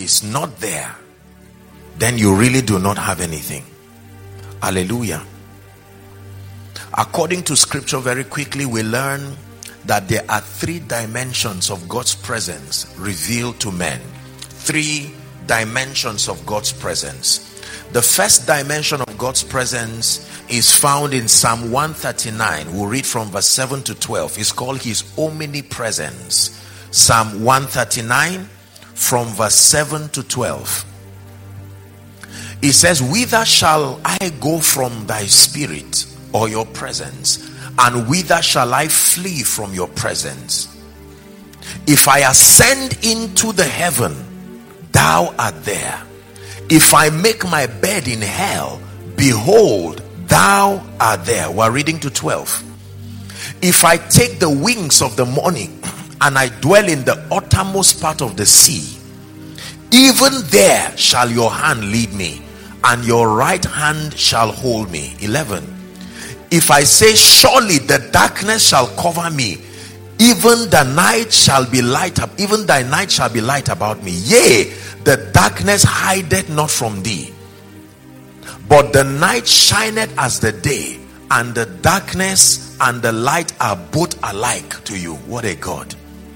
is not there, then you really do not have anything. Hallelujah. According to scripture, very quickly we learn that there are 3 dimensions of God's presence revealed to men. 3 dimensions of God's presence. The first dimension of God's presence is found in Psalm 139. We'll read from verse 7 to 12. It's called his omnipresence. Psalm 139 from verse 7 to 12. It says, whither shall I go from thy spirit, or your presence? And whither shall I flee from your presence? If I ascend into the heaven, thou art there. If I make my bed in hell, behold, thou art there. We're reading to 12. If I take the wings of the morning and I dwell in the uttermost part of the sea, even there shall your hand lead me, and your right hand shall hold me. 11. If I say, surely the darkness shall cover me, even the night shall be light up, even thy night shall be light about me. Yea, the darkness hideth not from thee, but the night shineth as the day, and the darkness and the light are both alike to you. What a God.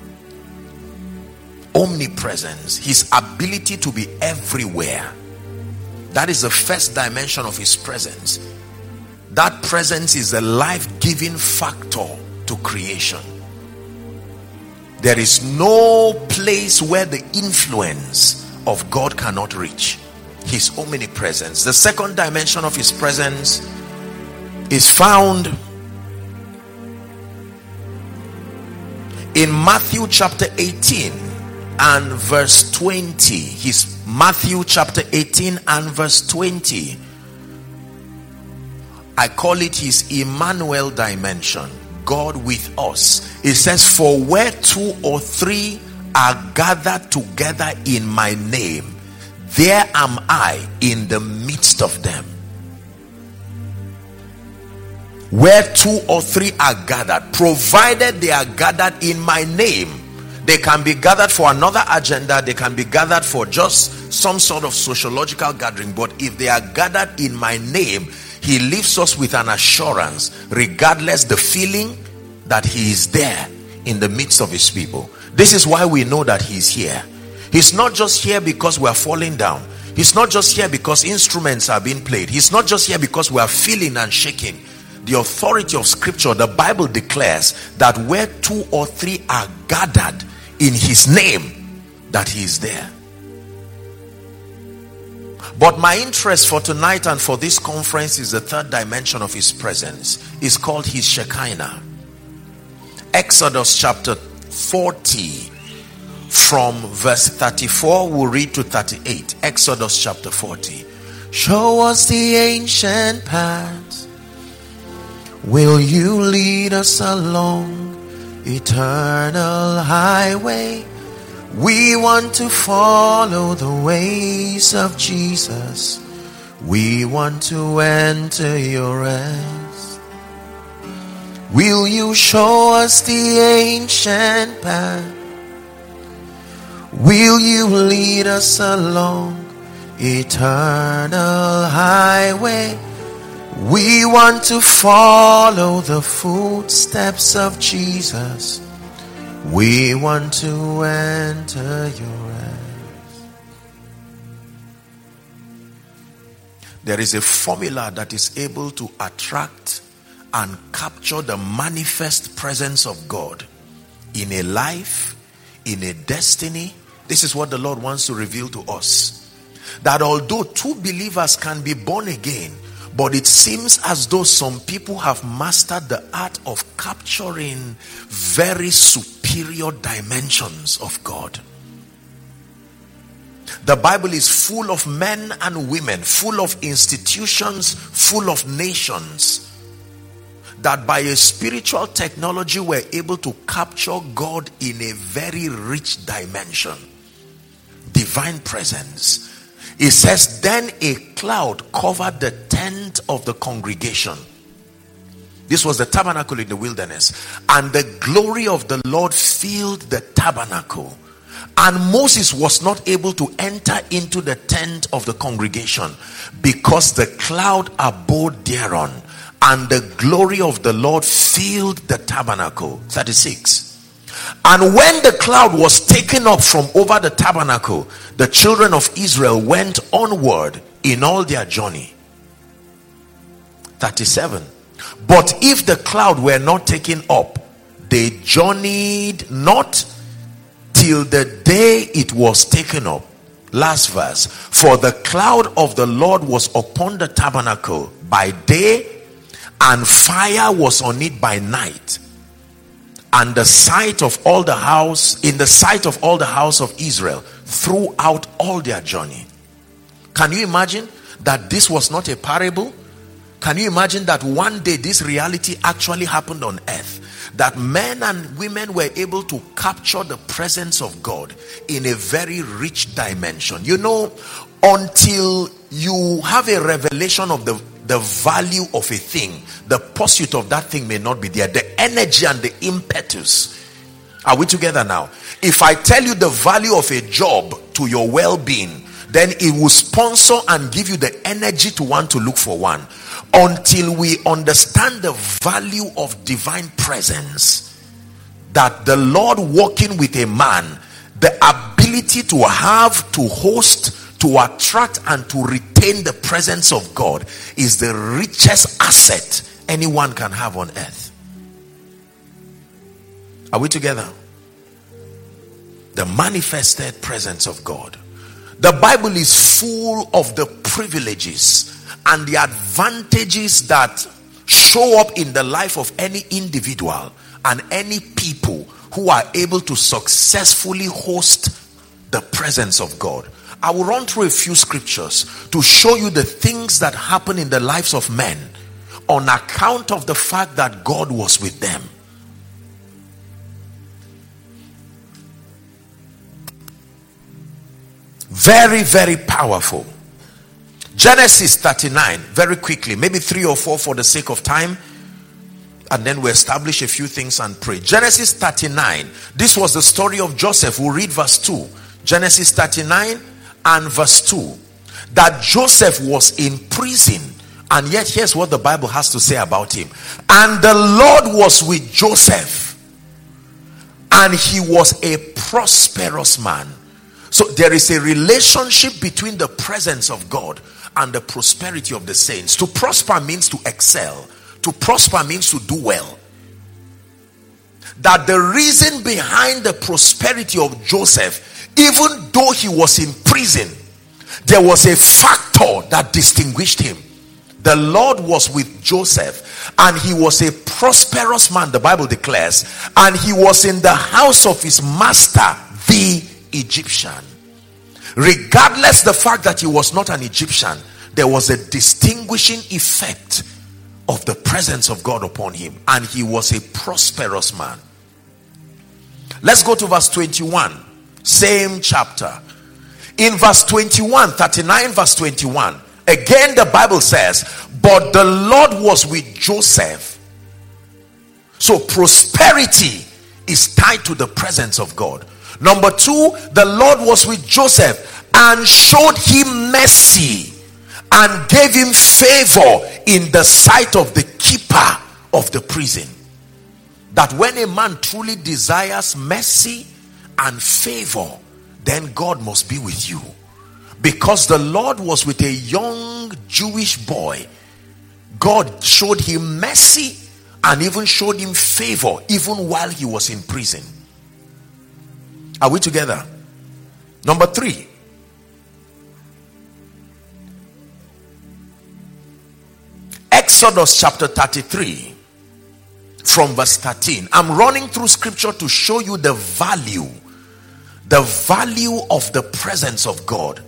Omnipresence, his ability to be everywhere. That is the first dimension of his presence. That presence is a life-giving factor to creation. There is no place where the influence of God cannot reach. His omnipresence. The second dimension of his presence is found in Matthew chapter 18 and verse 20. His Matthew chapter 18 and verse 20. I call it his Emmanuel dimension. God with us. It says, for where 2 or 3 are gathered together in my name, there am I in the midst of them. Where 2 or 3 are gathered, provided they are gathered in my name. They can be gathered for another agenda, they can be gathered for just some sort of sociological gathering, but if they are gathered in my name, he leaves us with an assurance, regardless the feeling, that he is there in the midst of his people. This is why we know that he's here. He's not just here because we are falling down. He's not just here because instruments are being played. He's not just here because we are feeling and shaking. The authority of scripture, the Bible declares that where 2 or 3 are gathered in his name, that he is there. But my interest for tonight and for this conference is the third dimension of his presence. It's called his Shekinah. Exodus chapter 40 from verse 34 we'll read to 38. Exodus chapter 40. Show us the ancient paths. Will you lead us along eternal highway? We want to follow the ways of Jesus. We want to enter your rest. Will you show us the ancient path? Will you lead us along eternal highway? We want to follow the footsteps of Jesus. We want to enter your rest. There is a formula that is able to attract and capture the manifest presence of God in a life, in a destiny. This is what the Lord wants to reveal to us. That although 2 believers can be born again, but it seems as though some people have mastered the art of capturing very superior dimensions of God. The Bible is full of men and women, full of institutions, full of nations, that by a spiritual technology were able to capture God in a very rich dimension. Divine presence. It says, then a cloud covered the tent of the congregation. This was the tabernacle in the wilderness. And the glory of the Lord filled the tabernacle. And Moses was not able to enter into the tent of the congregation because the cloud abode thereon, and the glory of the Lord filled the tabernacle. 36. And when the cloud was taken up from over the tabernacle, the children of Israel went onward in all their journey. 37. But if the cloud were not taken up, they journeyed not till the day it was taken up. Last verse. For the cloud of the Lord was upon the tabernacle by day, and fire was on it by night. And the sight of all the house, in the sight of all the house of Israel, throughout all their journey. Can you imagine that this was not a parable? Can you imagine that one day this reality actually happened on earth? That men and women were able to capture the presence of God in a very rich dimension. You know, until you have a revelation of the value of a thing, the pursuit of that thing may not be there. The energy and the impetus. Are we together now? If I tell you the value of a job to your well-being, then it will sponsor and give you the energy to want to look for one. Until we understand the value of divine presence, that the Lord walking with a man, the ability to have, to host, to attract and to retain the presence of God is the richest asset anyone can have on earth. Are we together? The manifested presence of God. The Bible is full of the privileges and the advantages that show up in the life of any individual and any people who are able to successfully host the presence of God. I will run through a few scriptures to show you the things that happen in the lives of men on account of the fact that God was with them. Very, very powerful. Genesis 39, very quickly, maybe 3 or 4 for the sake of time, and then we establish a few things and pray. Genesis 39, this was the story of Joseph. We'll read verse 2. Genesis 39 and verse 2. That Joseph was in prison, and yet here's what the Bible has to say about him. And the Lord was with Joseph, and he was a prosperous man. So there is a relationship between the presence of God and the prosperity of the saints. To prosper means to excel. To prosper means to do well. That the reason behind the prosperity of Joseph, even though he was in prison, there was a factor that distinguished him. The Lord was with Joseph, and he was a prosperous man, the Bible declares, and he was in the house of his master, the Egyptian. Regardless the fact that he was not an Egyptian, there was a distinguishing effect of the presence of God upon him, and he was a prosperous man. Let's go to verse 21, same chapter. In verse 21, 39 verse 21, again the Bible says, but the Lord was with Joseph. So prosperity is tied to the presence of God. Number 2, the Lord was with Joseph and showed him mercy and gave him favor in the sight of the keeper of the prison. That when a man truly desires mercy and favor, then God must be with you. Because the Lord was with a young Jewish boy, God showed him mercy and even showed him favor even while he was in prison. Are we together? Number 3. Exodus chapter 33 from verse 13. I'm running through scripture to show you the value of the presence of God.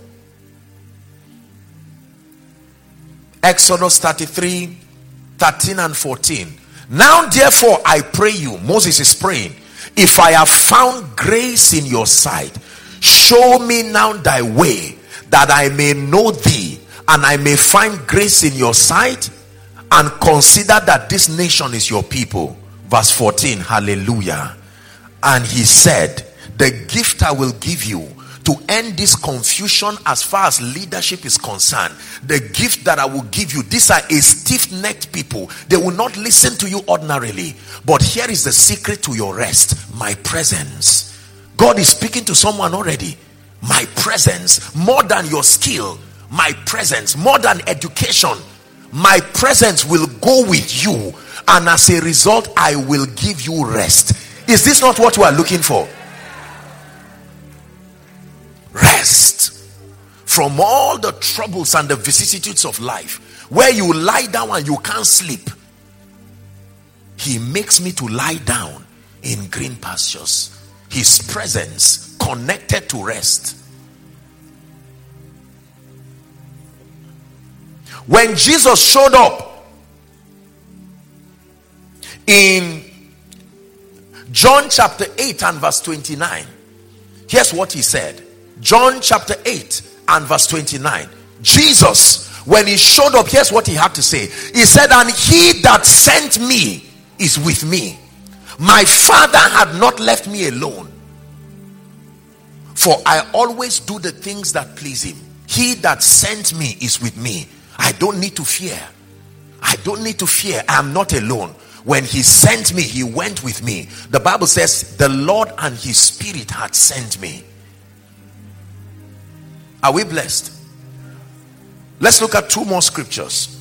Exodus 33, 13 and 14. Now therefore I pray you, Moses is praying, if I have found grace in your sight, show me now thy way, that I may know thee, and I may find grace in your sight, and consider that this nation is your people. Verse 14, hallelujah. And he said, The gift I will give you to end this confusion as far as leadership is concerned, the gift that I will give you, these are a stiff-necked people. They will not listen to you ordinarily. But here is the secret to your rest: my presence. God is speaking to someone already. My presence, more than your skill. My presence, more than education. My presence will go with you, and as a result, I will give you rest. Is this not what we are looking for? Rest from all the troubles and the vicissitudes of life, where you lie down and you can't sleep. He makes me to lie down in green pastures. His presence connected to rest. When Jesus showed up in John chapter 8 and verse 29, here's what he said. John chapter 8 and verse 29. Jesus, when he showed up, here's what he had to say. He said, and he that sent me is with me. My Father had not left me alone, for I always do the things that please him. He that sent me is with me. I don't need to fear. I don't need to fear. I am not alone. When he sent me, he went with me. The Bible says the Lord and his Spirit had sent me. Are we blessed? Let's look at two more scriptures.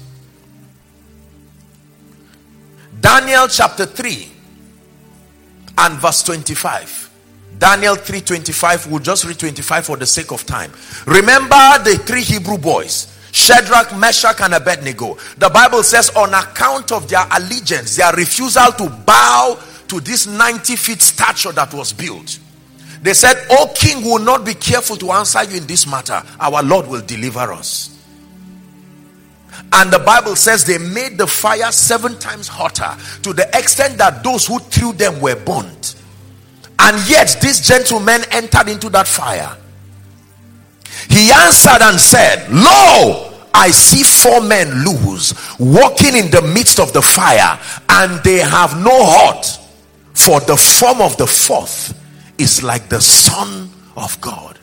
Daniel chapter 3 and verse 25. Daniel 3:25. We'll just read 25 for the sake of time. Remember the three Hebrew boys, Shadrach, Meshach, and Abednego. The Bible says on account of their allegiance, their refusal to bow to this 90-foot statue that was built, they said, O king, will not be careful to answer you in this matter. Our Lord will deliver us. And the Bible says they made the fire 7 times hotter, to the extent that those who threw them were burnt. And yet these gentlemen entered into that fire. He answered and said, Lo, I see 4 men loose, walking in the midst of the fire, and they have no hurt, for the form of the fourth is like the Son of God.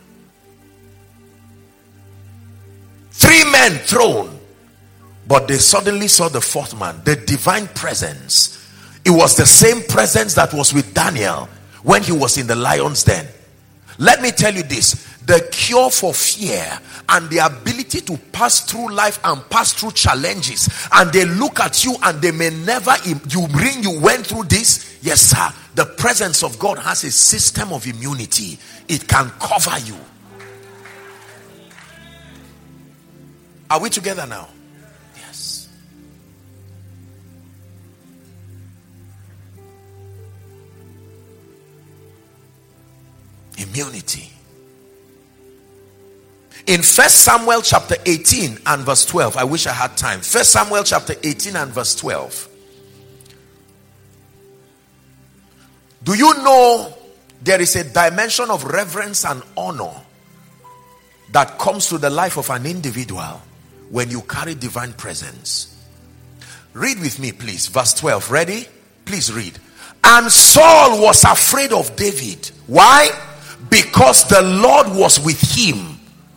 3 men thrown, but they suddenly saw the 4th man, the divine presence. It was the same presence that was with Daniel when he was in the lion's den. Let me tell you this: the cure for fear and the ability to pass through life and pass through challenges, and they look at you and they may never, you went through this. Yes, sir. The presence of God has a system of immunity. It can cover you. Are we together now? Yes. Immunity. In 1 Samuel chapter 18 and verse 12, I wish I had time. 1 Samuel chapter 18 and verse 12. Do you know there is a dimension of reverence and honor that comes to the life of an individual when you carry divine presence? Read with me, please. Verse 12. Ready? Please read. And Saul was afraid of David. Why? Because the Lord was with him.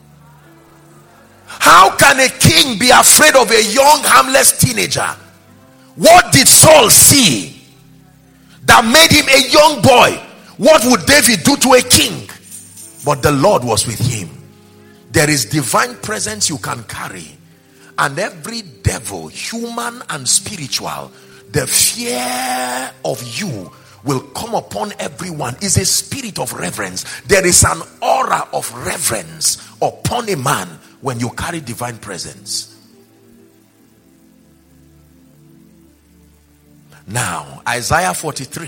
How can a king be afraid of a young, harmless teenager? What did Saul see that made him a young boy? What would David do to a king? But the Lord was with him. There is divine presence you can carry, and every devil, human and spiritual, the fear of you will come upon everyone. Is a spirit of reverence. There is an aura of reverence upon a man when you carry divine presence. Now, Isaiah 43.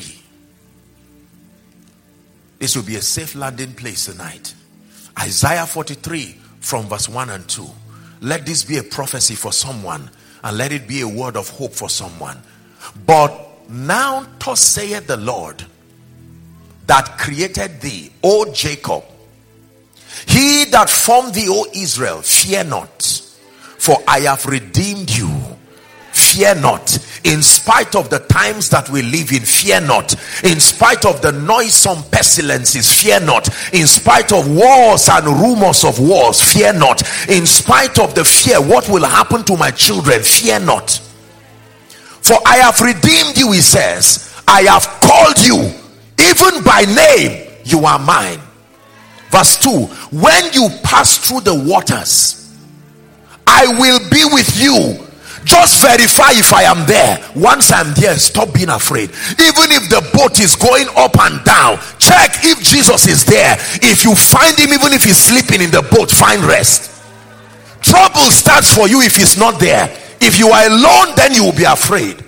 This will be a safe landing place tonight. Isaiah 43 from verse 1 and 2. Let this be a prophecy for someone, and let it be a word of hope for someone. But now thus saith the Lord that created thee, O Jacob, he that formed thee, O Israel, fear not, for I have redeemed you. Fear not. In spite of the times that we live in, fear not. In spite of the noisome pestilences, fear not. In spite of wars and rumors of wars, fear not. In spite of the fear, what will happen to my children, fear not. For I have redeemed you, he says. I have called you, even by name, you are mine. Verse 2, when you pass through the waters, I will be with you. Just verify if I am there. Once I'm there, stop being afraid. Even if the boat is going up and down, check if Jesus is there. If you find him, even if he's sleeping in the boat, find rest. Trouble starts for you if he's not there. If you are alone, then you will be afraid.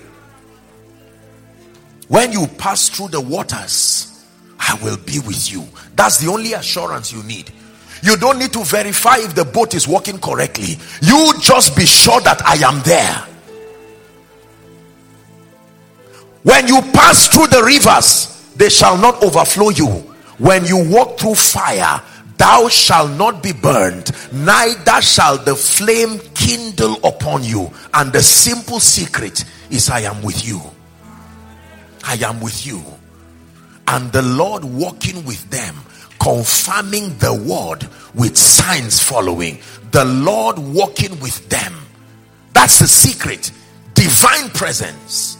When you pass through the waters, I will be with you. That's the only assurance you need. You don't need to verify if the boat is working correctly. You just be sure that I am there. When you pass through the rivers, they shall not overflow you. When you walk through fire, thou shalt not be burned, neither shall the flame kindle upon you. And the simple secret is, I am with you. I am with you. And the Lord walking with them, confirming the word with signs following. The Lord walking with them. That's the secret. Divine presence.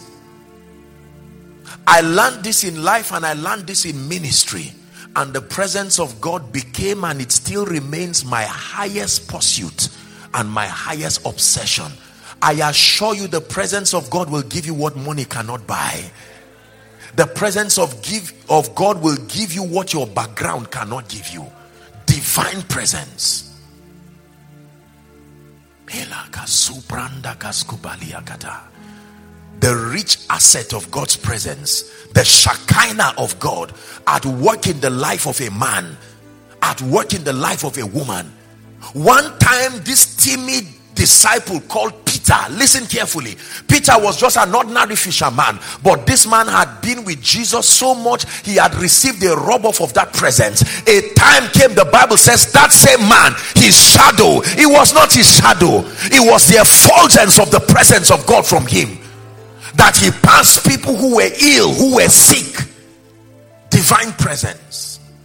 I learned this in life and I learned this in ministry. And the presence of God became, and it still remains, my highest pursuit and my highest obsession. I assure you, the presence of God will give you what money cannot buy. The presence of God will give you what your background cannot give you. Divine presence. The rich asset of God's presence, the Shekinah of God at work in the life of a man, at work in the life of a woman. One time, this timid disciple called Peter, listen carefully, Peter was just an ordinary fisherman, but this man had been with Jesus so much, he had received a rub-off of that presence. A time came, the Bible says, that same man, his shadow, it was not his shadow, it was the effulgence of the presence of God from him, that he passed people who were ill, who were sick. Divine presence.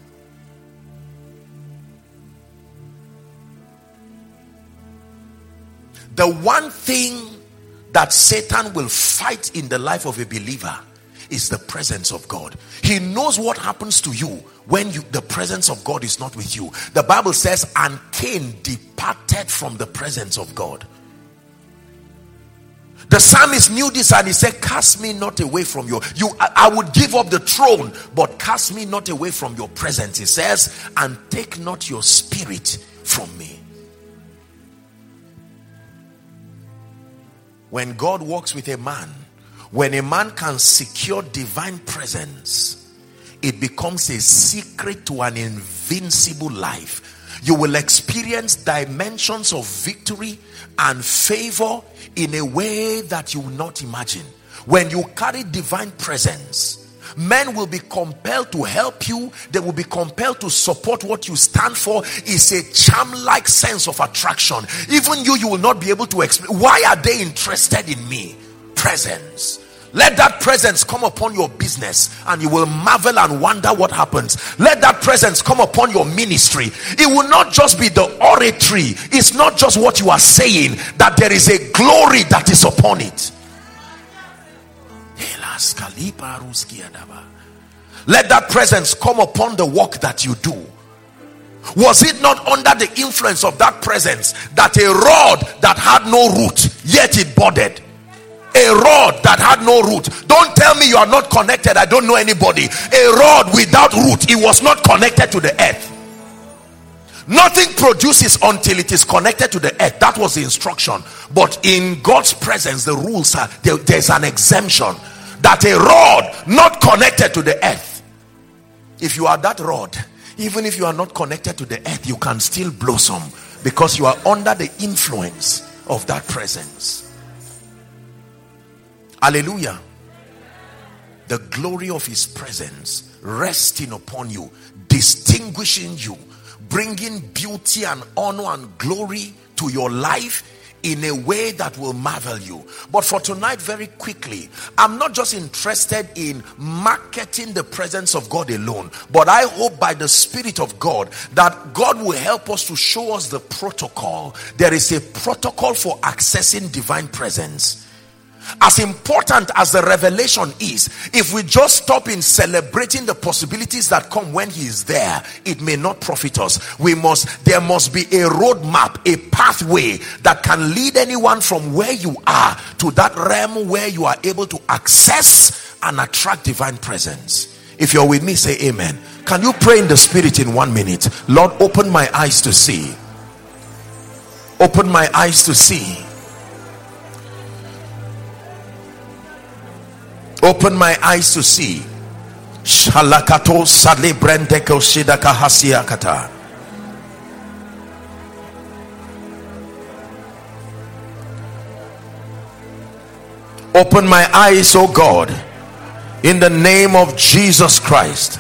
The one thing that Satan will fight in the life of a believer is the presence of God. He knows what happens to you when the presence of God is not with you. The Bible says, and Cain departed from the presence of God. The psalmist knew this and he said, cast me not away from I would give up the throne, but cast me not away from your presence. He says, and take not your spirit from me. When God walks with a man, when a man can secure divine presence, it becomes a secret to an invincible life. You will experience dimensions of victory and favor in a way that you will not imagine. When you carry divine presence, men will be compelled to help you. They will be compelled to support what you stand for. It's a charm-like sense of attraction. Even you will not be able to explain. Why are they interested in me? Presence. Let that presence come upon your business and you will marvel and wonder what happens. Let that presence come upon your ministry. It will not just be the oratory. It's not just what you are saying, that there is a glory that is upon it. Let that presence come upon the work that you do. Was it not under the influence of that presence that a rod that had no root, yet it budded? A rod that had no root. Don't tell me you are not connected. I don't know anybody. A rod without root, it was not connected to the earth. Nothing produces until it is connected to the earth. That was the instruction. But in God's presence, the rules are there's an exemption. That a rod not connected to the earth, if you are that rod, even if you are not connected to the earth, you can still blossom because you are under the influence of that presence. Hallelujah. The glory of his presence resting upon you, distinguishing you, bringing beauty and honor and glory to your life in a way that will marvel you. But for tonight, very quickly, I'm not just interested in marketing the presence of God alone, but I hope by the Spirit of God that God will help us to show us the protocol. There is a protocol for accessing divine presence. As important as the revelation is, if we just stop in celebrating the possibilities that come when he is there, it may not profit us. There must be a roadmap, a pathway that can lead anyone from where you are to that realm where you are able to access and attract divine presence. If you're with me, say amen. Can you pray in the Spirit in 1 minute? Lord, open my eyes to see. Open my eyes to see. Open my eyes to see. Shalakato sadle brendeko shidaka hasiakata. Open my eyes, oh God, in the name of Jesus Christ.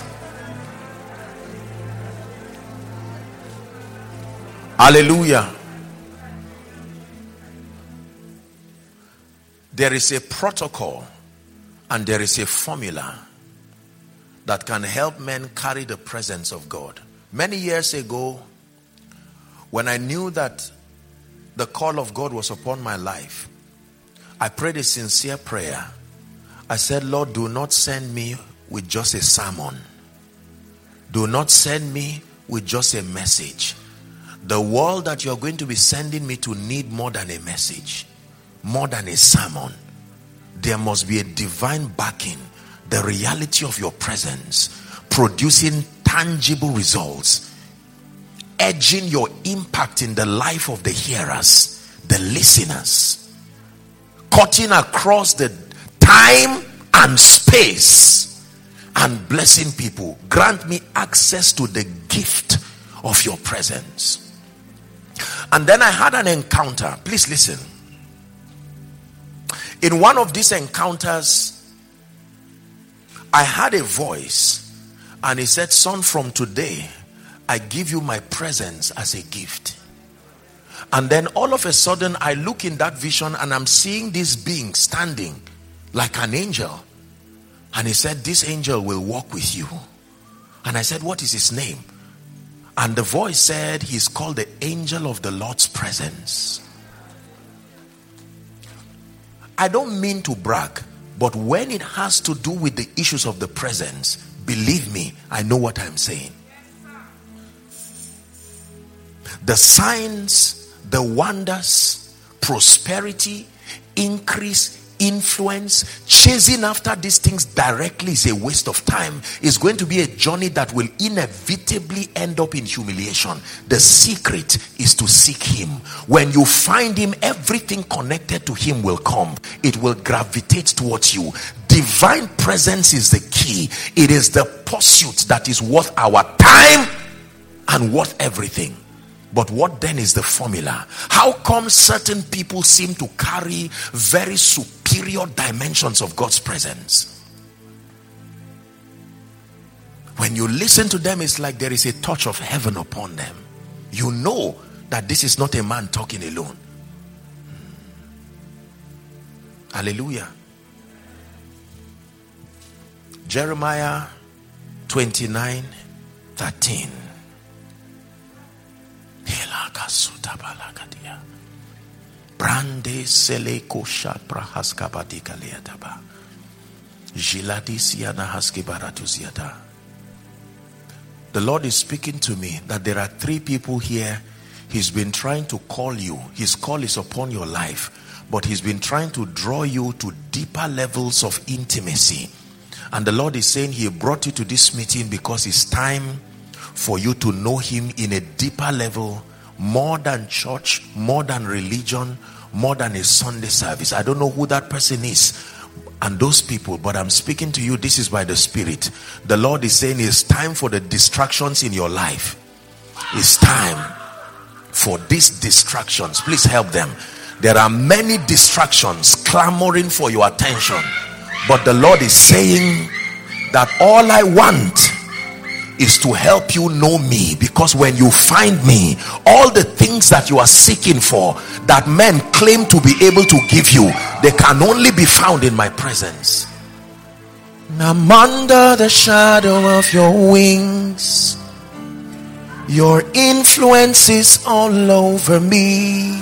Hallelujah. There is a protocol and there is a formula that can help men carry the presence of God. Many years ago, when I knew that the call of God was upon my life, I prayed a sincere prayer. I said, Lord, do not send me with just a sermon. Do not send me with just a message. The world that you're going to be sending me to need more than a message, more than a sermon. There must be a divine backing, the reality of your presence, producing tangible results, edging your impact in the life of the hearers, the listeners, cutting across the time and space and blessing people. Grant me access to the gift of your presence. And then I had an encounter. Please listen. In one of these encounters, I had a voice and he said, son, from today, I give you my presence as a gift. And then all of a sudden, I look in that vision and I'm seeing this being standing like an angel. And he said, this angel will walk with you. And I said, what is his name? And the voice said, he's called the angel of the Lord's presence. I don't mean to brag, but when it has to do with the issues of the presence, believe me, I know what I'm saying. The signs, the wonders, prosperity, increase, influence, chasing after these things directly is a waste of time. It's going to be a journey that will inevitably end up in humiliation. The secret is to seek him. When you find him, everything connected to him will come. It will gravitate towards you. Divine presence is the key. It is the pursuit that is worth our time and worth everything. But what then is the formula? How come certain people seem to carry very superior dimensions of God's presence? When you listen to them, it's like there is a touch of heaven upon them. You know that this is not a man talking alone. Hallelujah. Jeremiah 29:13. Brande seleko shapra haskabadika liataba. Jiladisiana haskibaratuziata. The Lord is speaking to me that there are 3 people here. He's been trying to call you. His call is upon your life, but he's been trying to draw you to deeper levels of intimacy. And the Lord is saying he brought you to this meeting because it's time for you to know him in a deeper level, more than church, more than religion, more than a Sunday service. I don't know who that person is and those people, but I'm speaking to you. This is by the Spirit. The Lord is saying it's time for the distractions in your life. It's time for these distractions. Please help them. There are many distractions clamoring for your attention, but the Lord is saying that all I want is to help you know me, because when you find me, all the things that you are seeking for that men claim to be able to give you, they can only be found in my presence. I'm under the shadow of your wings. Your influence is all over me.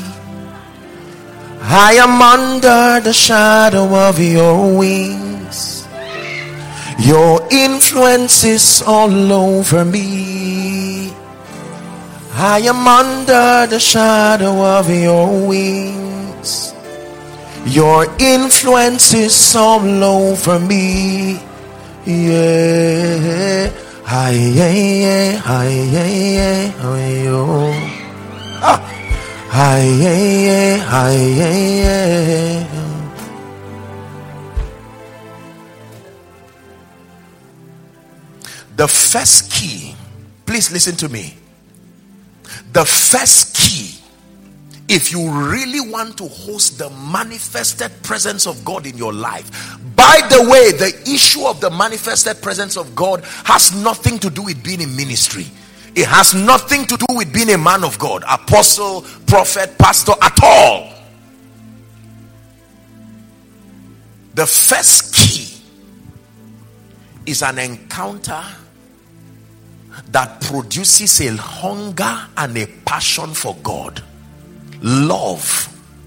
I am under the shadow of your wings. Your influence is all over me. I am under the shadow of your wings. Your influence is all over me. Yeah. Hi, yeah, yeah, hi, yeah, yeah, hi, yo. Hi, yeah, yeah, hi, yeah, yeah. The first key, please listen to me. The first key, if you really want to host the manifested presence of God in your life. By the way, the issue of the manifested presence of God has nothing to do with being in ministry. It has nothing to do with being a man of God, apostle, prophet, pastor at all. The first key is an encounter that produces a hunger and a passion for God. Love.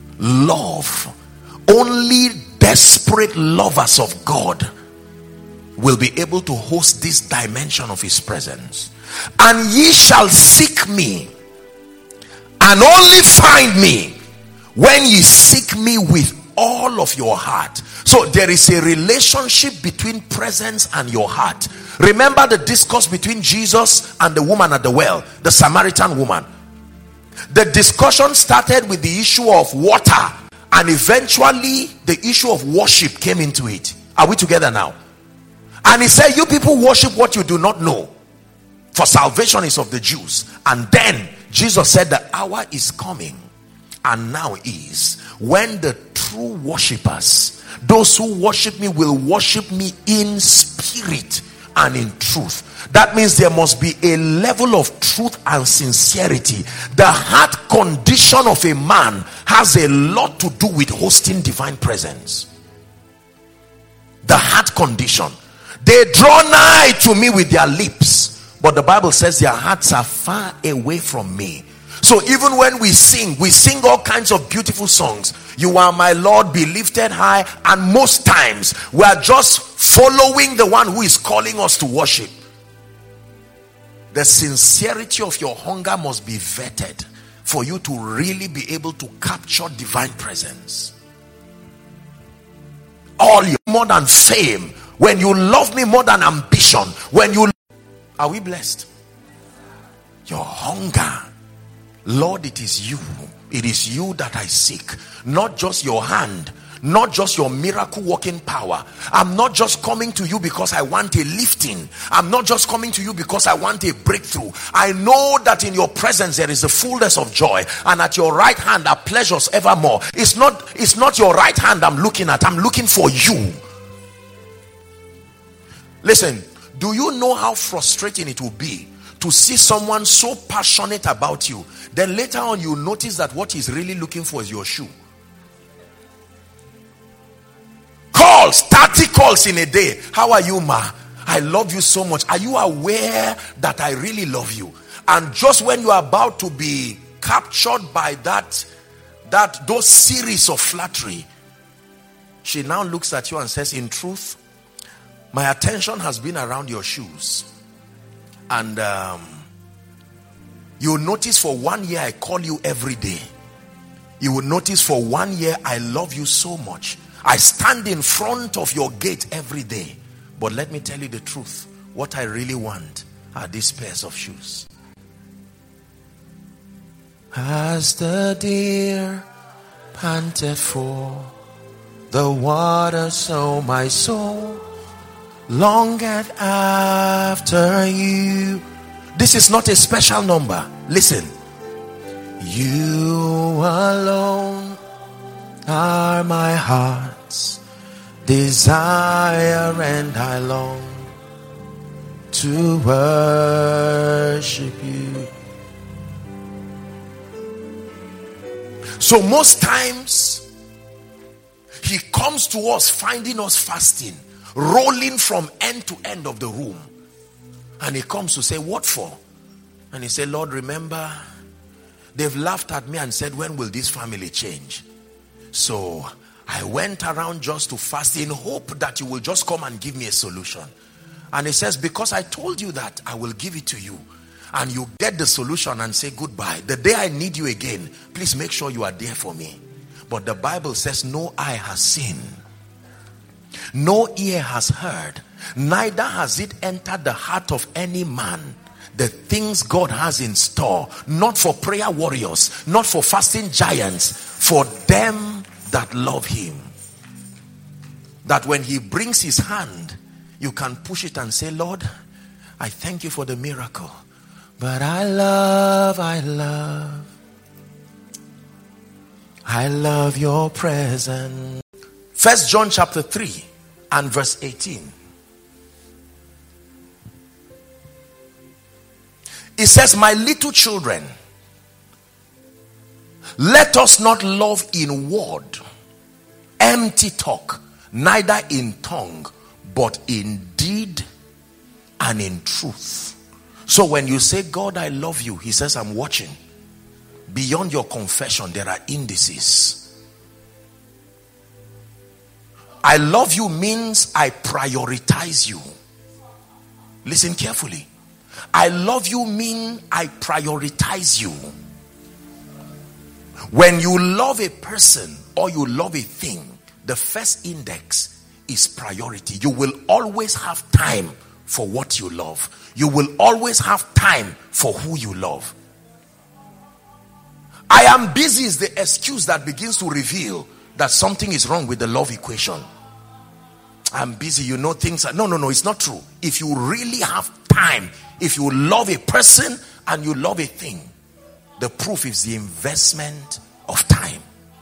Only desperate lovers of God will be able to host this dimension of his presence. And ye shall seek me and only find me when ye seek me with all of your heart. So there is a relationship between presence and your heart. Remember the discourse between Jesus and the woman at the well, the Samaritan woman. The discussion started with the issue of water, and eventually the issue of worship came into it. Are we together now? And he said, you people worship what you do not know, for salvation is of the Jews. And then Jesus said, the hour is coming, and now is, when the true worshippers, those who worship me, will worship me in spirit and in truth. That means there must be a level of truth and sincerity. The heart condition of a man has a lot to do with hosting divine presence. The heart condition. They draw nigh to me with their lips, but the Bible says their hearts are far away from me. So even when we sing all kinds of beautiful songs. You are my Lord, be lifted high. And most times we are just following the one who is calling us to worship. The sincerity of your hunger must be vetted for you to really be able to capture divine presence. All you, more than fame, when you love me more than ambition, when you, are we blessed? Your hunger, Lord, it is you that I seek, not just your hand, not just your miracle working power. I'm not just coming to you because I want a lifting. I'm not just coming to you because I want a breakthrough. I know that in your presence there is a fullness of joy, and at your right hand are pleasures evermore. It's not your right hand I'm looking at. I'm looking for you. Listen, do you know how frustrating it will be to see someone so passionate about you, then later on you notice that what he's really looking for is your shoe? Calls, 30 calls in a day. How are you, ma? I love you so much. Are you aware that I really love you? And just when you are about to be captured by those series of flattery, she now looks at you and says, in truth, my attention has been around your shoes. And you will notice for 1 year I call you every day. You will notice for 1 year I love you so much. I stand in front of your gate every day. But let me tell you the truth. What I really want are these pairs of shoes. As the deer panted for the water, so my soul longeth after you. This is not a special number. Listen. You alone are my heart's desire, and I long to to worship you. So most times he comes to us finding us fasting, rolling from end to end of the room, and he comes to say, what for? And he said, Lord, remember, they've laughed at me and said, when will this family change? So I went around just to fast in hope that you will just come and give me a solution. And he says, because I told you that, I will give it to you. And you get the solution and say goodbye. The day I need you again, please make sure you are there for me. But the Bible says, no eye has seen, no ear has heard, neither has it entered the heart of any man the things God has in store, not for prayer warriors, not for fasting giants, for them that love him. That when he brings his hand, you can push it and say, Lord, I thank you for the miracle, but I love your presence. 1 John chapter 3 and verse 18. It says, my little children, let us not love in word, empty talk, neither in tongue, but in deed and in truth. So when you say, God, I love you, he says, I'm watching. Beyond your confession, there are indices. I love you means I prioritize you. Listen carefully. I love you mean I prioritize you. When you love a person or you love a thing, the first index is priority. You will always have time for what you love. You will always have time for who you love. I am busy is the excuse that begins to reveal that something is wrong with the love equation. I'm busy, you know things. No, it's not true. If you really have time, if you love a person and you love a thing, the proof is the investment of time.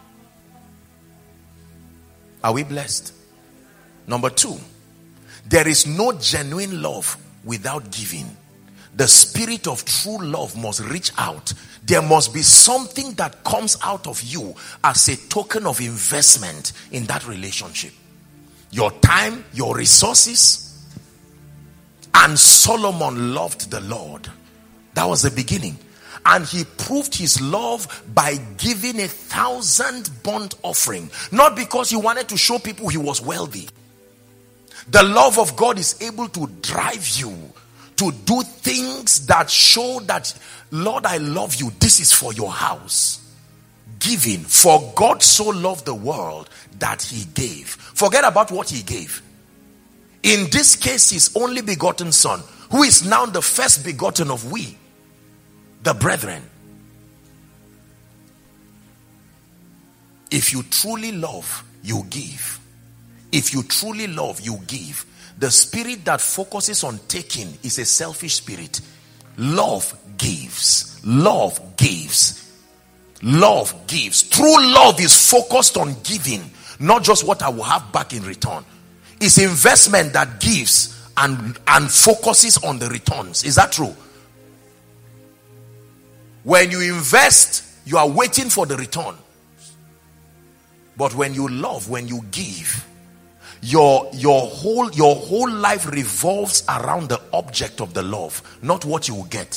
Are we blessed? Number 2, there is no genuine love without giving. The spirit of true love must reach out. There must be something that comes out of you as a token of investment in that relationship. Your time, your resources. And Solomon loved the Lord. That was the beginning. And he proved his love by giving 1,000 burnt offering. Not because he wanted to show people he was wealthy. The love of God is able to drive you to do things that show that, Lord, I love you. This is for your house. Giving. For God so loved the world that he gave. Forget about what he gave. In this case, his only begotten son, who is now the first begotten of we, the brethren. If you truly love, you give. If you truly love, you give. The spirit that focuses on taking is a selfish spirit. Love gives. Love gives. Love gives. True love is focused on giving, not just what I will have back in return. It's investment that gives and focuses on the returns. Is that true? When you invest, you are waiting for the return. But when you love, when you give, your whole life revolves around the object of the love, not what you will get.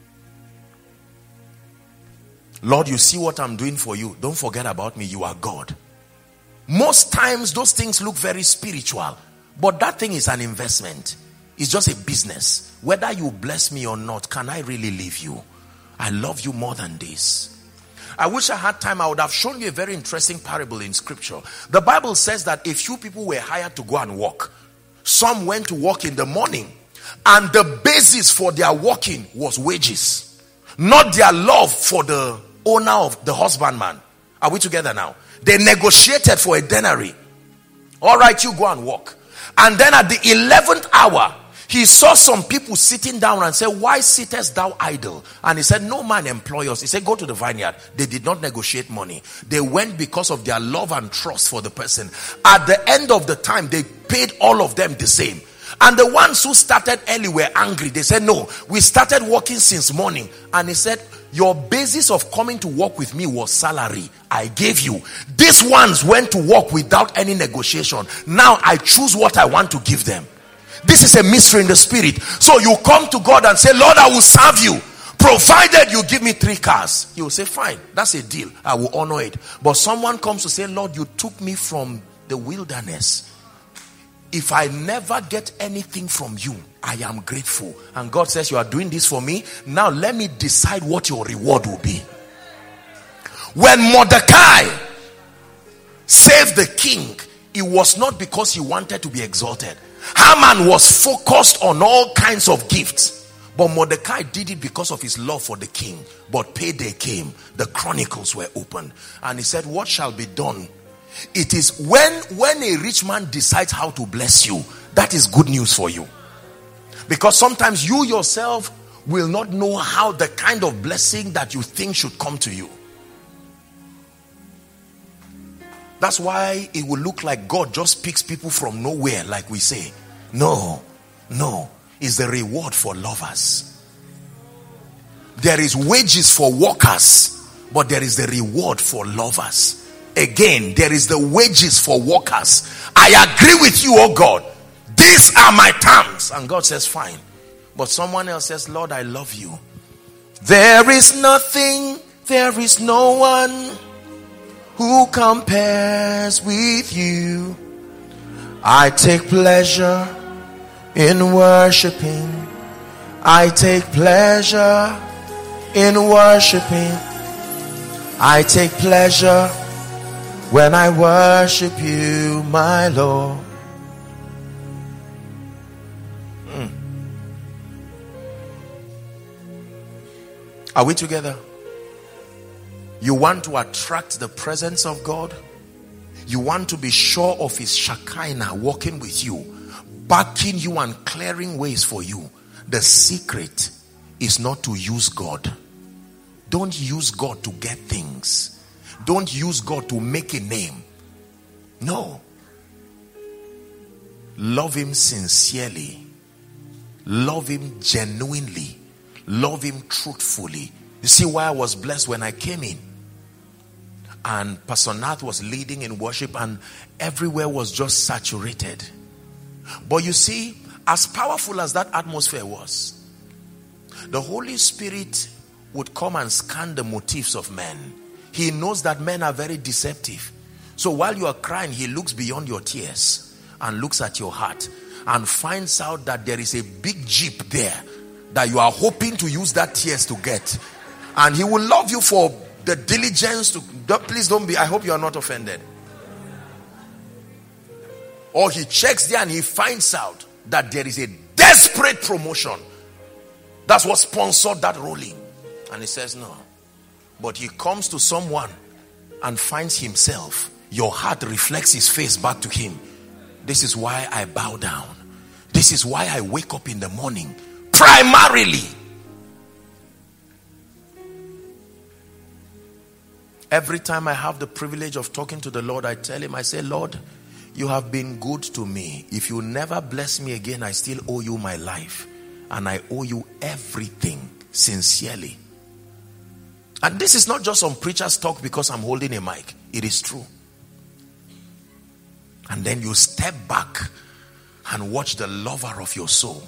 Lord, you see what I'm doing for you. Don't forget about me. You are God. Most times those things look very spiritual, but that thing is an investment. It's just a business. Whether you bless me or not, can I really leave you? I love you more than this. I wish I had time. I would have shown you a very interesting parable in scripture. The Bible says that a few people were hired to go and work. Some went to work in the morning, and the basis for their working was wages, not their love for the owner of the husbandman. Are we together now? They negotiated for a denary. All right, you go and work. And then at the 11th hour, he saw some people sitting down and said, why sittest thou idle? And he said, no man employ us. He said, go to the vineyard. They did not negotiate money. They went because of their love and trust for the person. At the end of the time, they paid all of them the same. And the ones who started early were angry. They said, no, we started working since morning. And he said, your basis of coming to work with me was salary. I gave you. These ones went to work without any negotiation. Now I choose what I want to give them. This is a mystery in the spirit. So you come to God and say, Lord, I will serve you, provided you give me 3 cars. He will say, fine, that's a deal. I will honor it. But someone comes to say, Lord, you took me from the wilderness. If I never get anything from you, I am grateful. And God says, you are doing this for me. Now let me decide what your reward will be. When Mordecai saved the king, it was not because he wanted to be exalted. Haman was focused on all kinds of gifts. But Mordecai did it because of his love for the king. But payday came. The chronicles were opened. And he said, what shall be done? It is when a rich man decides how to bless you, that is good news for you. Because sometimes you yourself will not know how the kind of blessing that you think should come to you. That's why it will look like God just picks people from nowhere, like we say. No. It's the reward for lovers. There is wages for workers, but there is the reward for lovers. Again, there is the wages for workers. I agree with you, oh God. These are my terms. And God says, fine. But someone else says, Lord, I love you. There is nothing, there is no one who compares with you. I take pleasure in worshiping. I take pleasure in worshiping. I take pleasure when I worship you, my Lord. Are we together? You want to attract the presence of God? You want to be sure of his Shekinah walking with you, backing you and clearing ways for you. The secret is not to use God. Don't use God to get things. Don't use God to make a name. No. Love him sincerely. Love him genuinely. Love him truthfully. You see why I was blessed when I came in. And Pastor Nath was leading in worship and everywhere was just saturated. But you see, as powerful as that atmosphere was, the Holy Spirit would come and scan the motives of men. He knows that men are very deceptive. So while you are crying, he looks beyond your tears and looks at your heart and finds out that there is a big jeep there that you are hoping to use that tears to get. And he will love you for the diligence to, please don't be, I hope you are not offended. Or he checks there and he finds out that there is a desperate promotion. That's what sponsored that rolling. And he says no. But he comes to someone and finds himself. Your heart reflects his face back to him. This is why I bow down. This is why I wake up in the morning. Primarily. Every time I have the privilege of talking to the Lord, I tell him, I say, Lord, you have been good to me. If you never bless me again, I still owe you my life. And I owe you everything sincerely. And this is not just some preacher's talk because I'm holding a mic. It is true. And then you step back and watch the lover of your soul.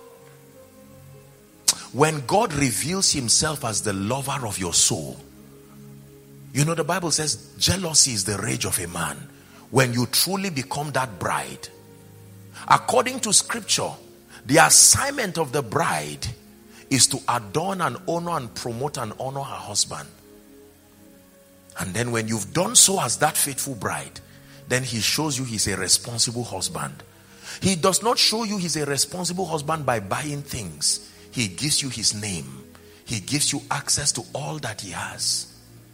When God reveals himself as the lover of your soul, you know the Bible says jealousy is the rage of a man. When you truly become that bride, according to scripture, the assignment of the bride is to adorn and honor and promote and honor her husband. And then when you've done so as that faithful bride, then he shows you he's a responsible husband. He does not show you he's a responsible husband by buying things. He gives you his name. He gives you access to all that he has.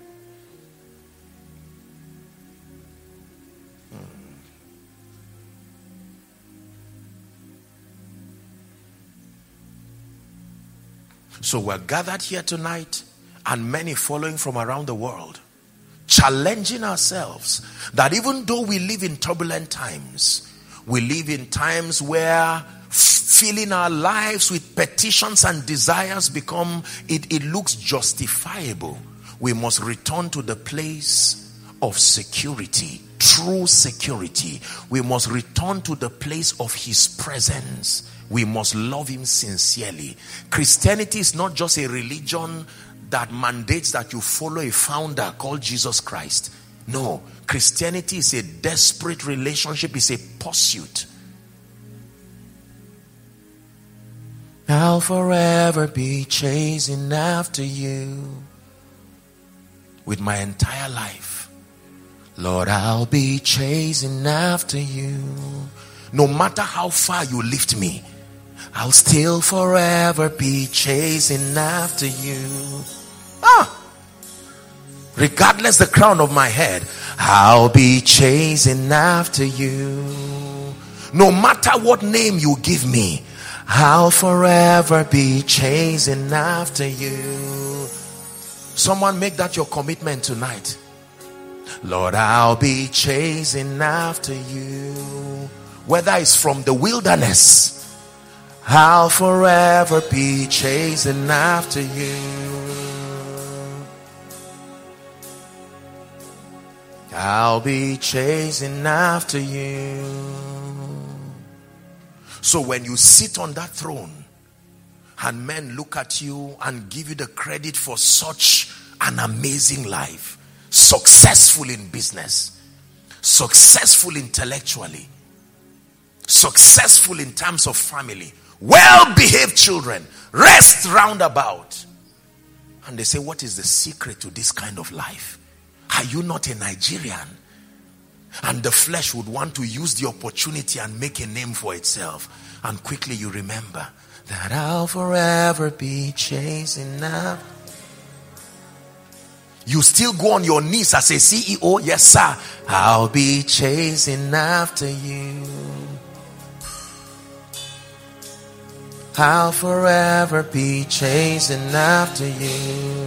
So we're gathered here tonight, and many following from around the world, challenging ourselves that even though we live in turbulent times, we live in times where filling our lives with petitions and desires become, it looks justifiable. We must return to the place of security, true security. We must return to the place of his presence. We must love him sincerely. Christianity is not just a religion that mandates that you follow a founder called Jesus Christ. No, Christianity is a desperate relationship, it's a pursuit. I'll forever be chasing after you with my entire life. Lord, I'll be chasing after you. No matter how far you lift me, I'll still forever be chasing after you. Regardless the crown of my head, I'll be chasing after you. No matter what name you give me, I'll forever be chasing after you. Someone make that your commitment tonight. Lord, I'll be chasing after you. Whether it's from the wilderness, I'll forever be chasing after you. I'll be chasing after you. So when you sit on that throne and men look at you and give you the credit for such an amazing life, successful in business, successful intellectually, successful in terms of family, well-behaved children, rest roundabout, and they say, what is the secret to this kind of life? Are you not a Nigerian? And the flesh would want to use the opportunity and make a name for itself. And quickly you remember that I'll forever be chasing after. You still go on your knees as a CEO? Yes, sir. I'll be chasing after you. I'll forever be chasing after you.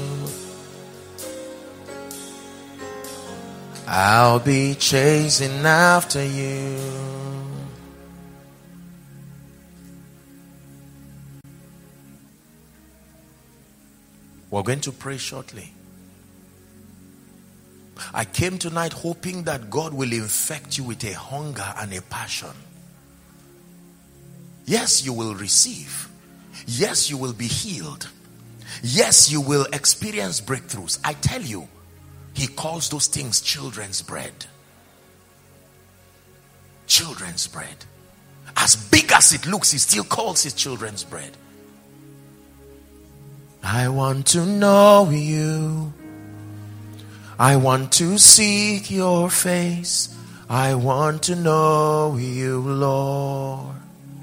I'll be chasing after you. We're going to pray shortly. I came tonight hoping that God will infect you with a hunger and a passion. Yes, you will receive. Yes, you will be healed. Yes, you will experience breakthroughs. I tell you, he calls those things children's bread. Children's bread. As big as it looks, he still calls it children's bread. I want to know you. I want to seek your face. I want to know you, Lord.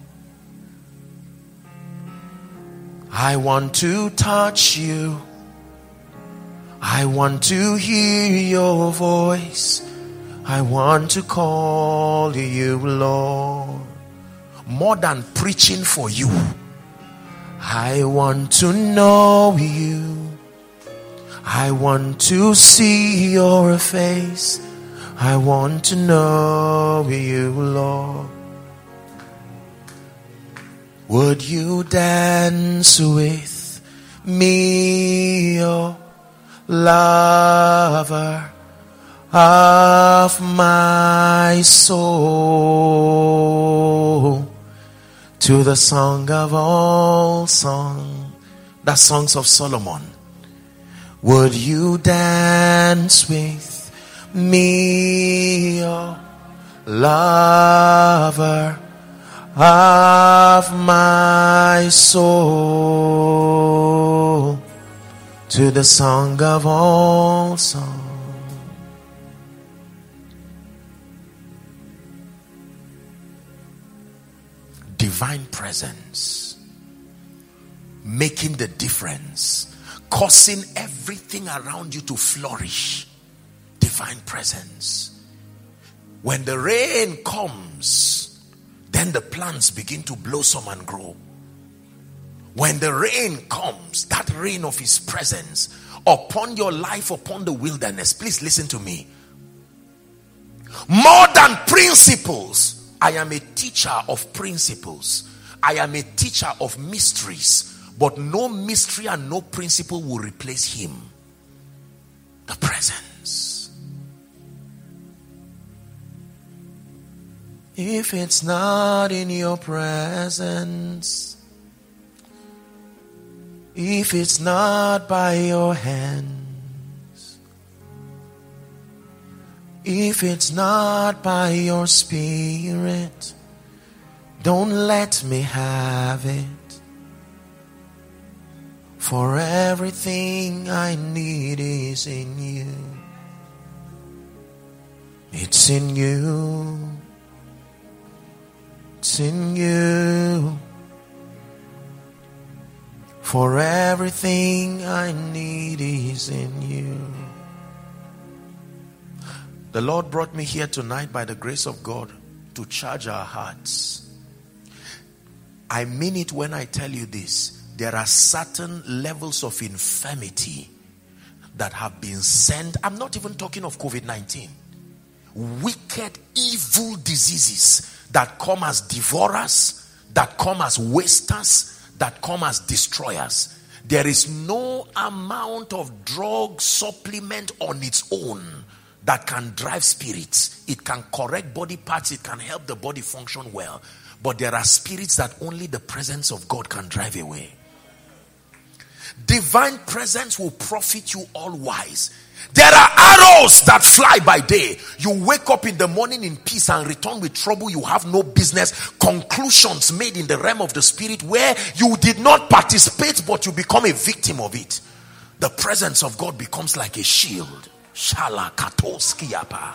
I want to touch you. I want to hear your voice. I want to call you, Lord. More than preaching for you, I want to know you. I want to see your face. I want to know you, Lord. Would you dance with me, oh lover of my soul, to the song of all song, the songs of Solomon? Would you dance with me, oh lover of my soul, to the song of all song? Divine presence, making the difference, causing everything around you to flourish. Divine presence. When the rain comes, then the plants begin to blossom and grow. When the rain comes, that rain of his presence upon your life, upon the wilderness, please listen to me. More than principles, I am a teacher of principles. I am a teacher of mysteries. But no mystery and no principle will replace him. The presence. If it's not in your presence, if it's not by your hands, if it's not by your spirit, don't let me have it. For everything I need is in you. It's in you. It's in you. For everything I need is in you. The Lord brought me here tonight by the grace of God to charge our hearts. I mean it when I tell you this. There are certain levels of infirmity that have been sent. I'm not even talking of COVID-19. Wicked, evil diseases that come as devourers, that come as wasters, that come as destroyers. There is no amount of drug supplement on its own that can drive spirits. It can correct body parts. It can help the body function well. But there are spirits that only the presence of God can drive away. Divine presence will profit you all wise. There are arrows that fly by day. You wake up in the morning in peace and return with trouble. You have no business. Conclusions made in the realm of the spirit where you did not participate, but you become a victim of it. The presence of God becomes like a shield. Shalakatoskiapa.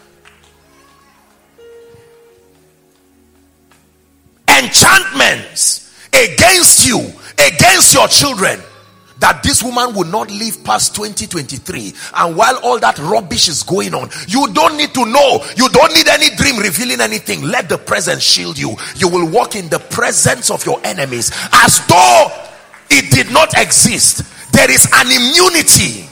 Enchantments against you, against your children, that this woman will not live past 2023. And while all that rubbish is going on, you don't need to know. You don't need any dream revealing anything. Let the presence shield you. You will walk in the presence of your enemies as though it did not exist. There is an immunity.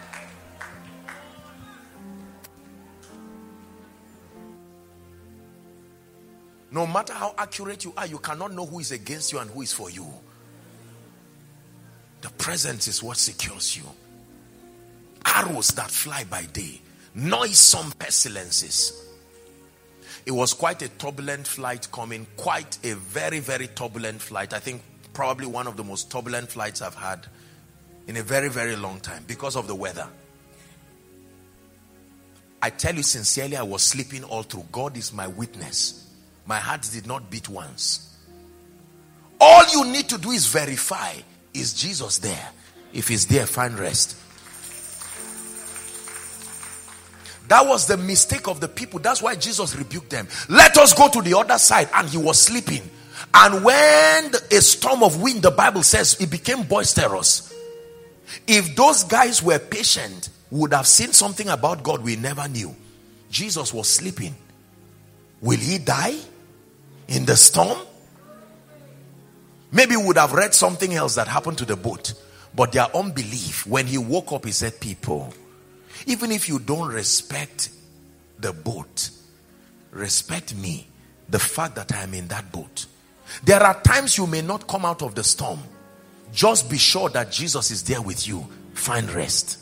No matter how accurate you are, you cannot know who is against you and who is for you. The presence is what secures you. Arrows that fly by day, noisome pestilences. It was quite a turbulent flight coming, quite a very, very turbulent flight. I think probably one of the most turbulent flights I've had in a very, very long time because of the weather. I tell you sincerely, I was sleeping all through. God is my witness. My heart did not beat once. All you need to do is verify. Is Jesus there? If he's there, find rest. That was the mistake of the people. That's why Jesus rebuked them. Let us go to the other side. And he was sleeping. And when a storm of wind, the Bible says, it became boisterous. If those guys were patient, would have seen something about God we never knew. Jesus was sleeping. Will he die in the storm? Maybe would have read something else that happened to the boat. But their unbelief, when he woke up, he said, people, even if you don't respect the boat, respect me, the fact that I am in that boat. There are times you may not come out of the storm. Just be sure that Jesus is there with you. Find rest.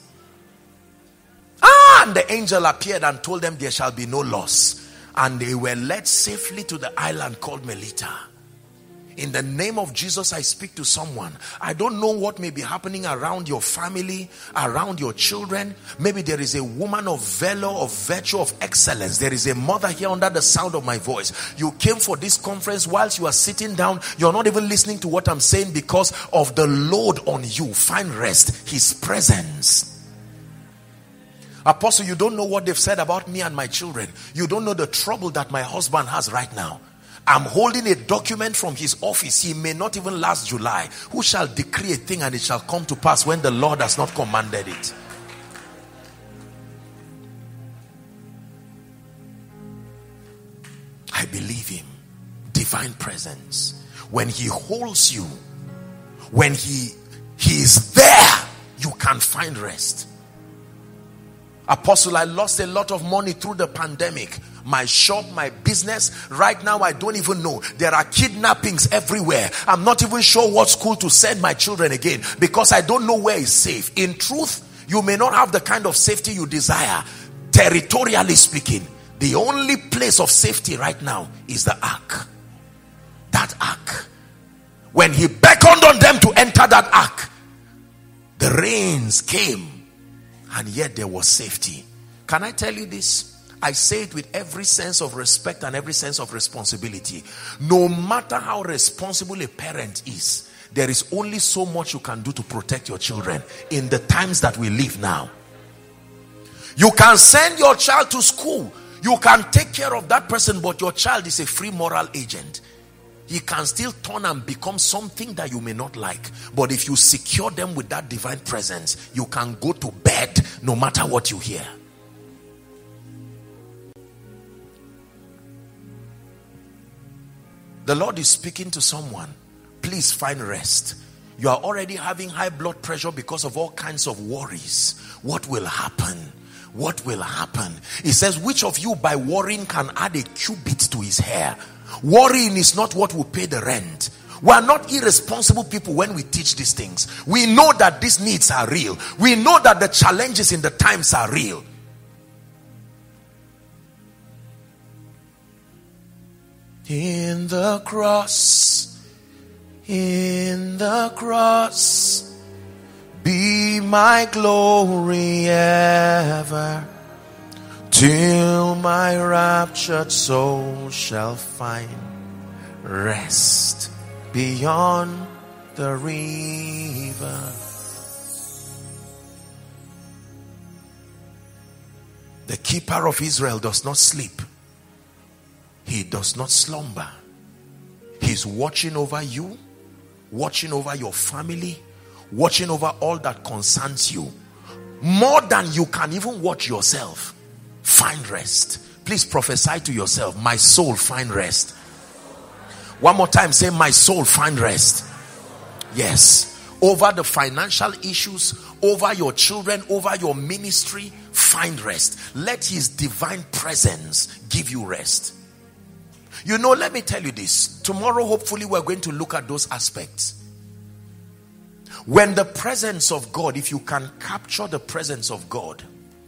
And the angel appeared and told them there shall be no loss. And they were led safely to the island called Melita. In the name of Jesus, I speak to someone. I don't know what may be happening around your family, around your children. Maybe there is a woman of valor, of virtue, of excellence. There is a mother here under the sound of my voice. You came for this conference whilst you are sitting down. You're not even listening to what I'm saying because of the load on you. Find rest. His presence. Apostle, you don't know what they've said about me and my children. You don't know the trouble that my husband has right now. I'm holding a document from his office. He may not even last July. Who shall decree a thing and it shall come to pass when the Lord has not commanded it? I believe him. Divine presence. When he holds you, when he is there, you can find rest. Apostle, I lost a lot of money through the pandemic. My shop, my business, right now I don't even know. There are kidnappings everywhere. I'm not even sure what school to send my children again because I don't know where is safe. In truth, you may not have the kind of safety you desire. Territorially speaking, the only place of safety right now is the ark. That ark. When he beckoned on them to enter that ark, the rains came. And yet there was safety. Can I tell you this? I say it with every sense of respect and every sense of responsibility. No matter how responsible a parent is, there is only so much you can do to protect your children in the times that we live now. You can send your child to school. You can take care of that person, but your child is a free moral agent. He can still turn and become something that you may not like. But if you secure them with that divine presence, you can go to bed no matter what you hear. The Lord is speaking to someone. Please find rest. You are already having high blood pressure because of all kinds of worries. What will happen? What will happen? He says, which of you by worrying can add a cubit to his hair? Worrying is not what will pay the rent. We are not irresponsible people when we teach these things. We know that these needs are real. We know that the challenges in the times are real. In the cross, be my glory ever, till my raptured soul shall find rest beyond the river. The keeper of Israel does not sleep. He does not slumber. He's watching over you, watching over your family, watching over all that concerns you. More than you can even watch yourself. Find rest. Please prophesy to yourself, my soul find rest. One more time, say, my soul find rest. Yes. Over the financial issues, over your children, over your ministry, find rest. Let his divine presence give you rest. You know, let me tell you this. Tomorrow, hopefully, we're going to look at those aspects. When the presence of God, if you can capture the presence of God,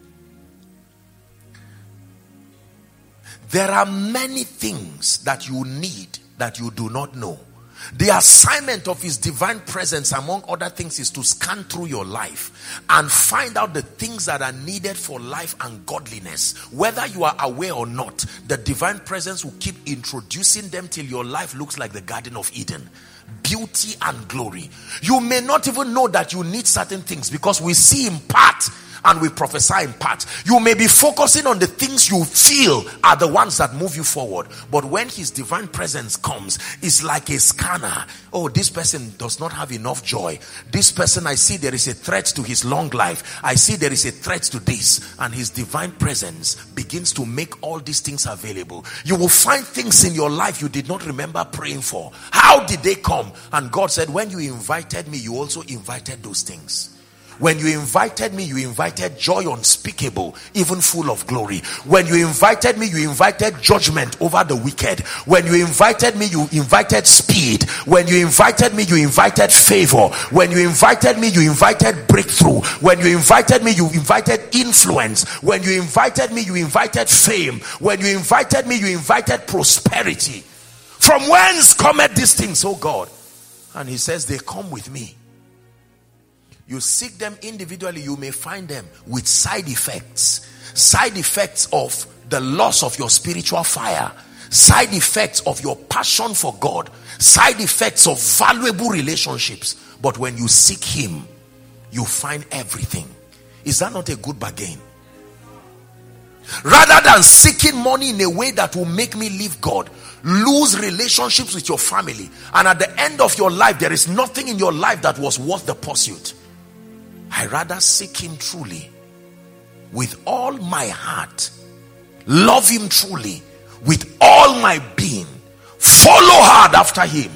there are many things that you need that you do not know. The assignment of his divine presence, among other things, is to scan through your life and find out the things that are needed for life and godliness. Whether you are aware or not, the divine presence will keep introducing them till your life looks like the Garden of Eden. Beauty and glory. You may not even know that you need certain things because we see in part and we prophesy in part. You may be focusing on the things you feel are the ones that move you forward. But when his divine presence comes, it's like a scanner. Oh, this person does not have enough joy. This person, I see there is a threat to his long life. I see there is a threat to this. And his divine presence begins to make all these things available. You will find things in your life you did not remember praying for. How did they come? And God said, when you invited me, you also invited those things. When you invited me, you invited joy unspeakable, even full of glory. When you invited me, you invited judgment over the wicked. When you invited me, you invited speed. When you invited me, you invited favor. When you invited me, you invited breakthrough. When you invited me, you invited influence. When you invited me, you invited fame. When you invited me, you invited prosperity. From whence cometh these things, oh God? And he says, they come with me. You seek them individually, you may find them with side effects. Side effects of the loss of your spiritual fire. Side effects of your passion for God. Side effects of valuable relationships. But when you seek him, you find everything. Is that not a good bargain? Rather than seeking money in a way that will make me leave God, lose relationships with your family, and at the end of your life, there is nothing in your life that was worth the pursuit. I rather seek him truly with all my heart, love him truly with all my being, follow hard after him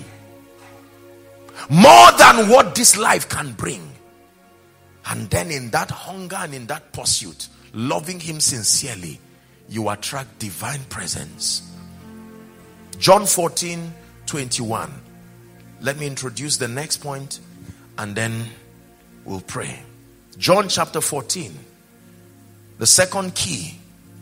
more than what this life can bring. And then in that hunger and in that pursuit, loving him sincerely, you attract divine presence. John 14:21. Let me introduce the next point and then we'll pray. John chapter 14. The second key.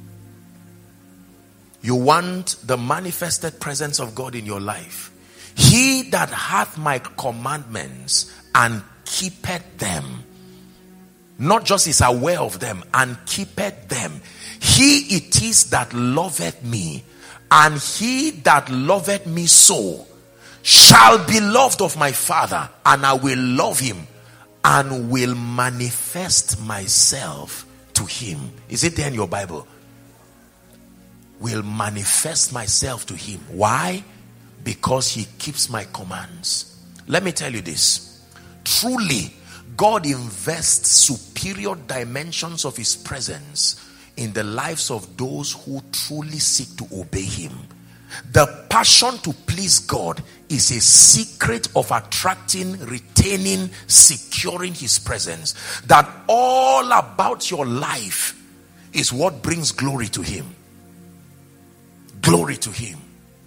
You want the manifested presence of God in your life. He that hath my commandments and keepeth them, not just is aware of them, and keepeth them, he it is that loveth me, and he that loveth me so shall be loved of my Father, and I will love him and will manifest myself to him. Is it there in your Bible? Will manifest myself to him. Why? Because he keeps my commands. Let me tell you this. Truly, God invests superior dimensions of his presence in the lives of those who truly seek to obey him. The passion to please God is a secret of attracting, retaining, securing his presence. That all about your life is what brings glory to him. Glory to him.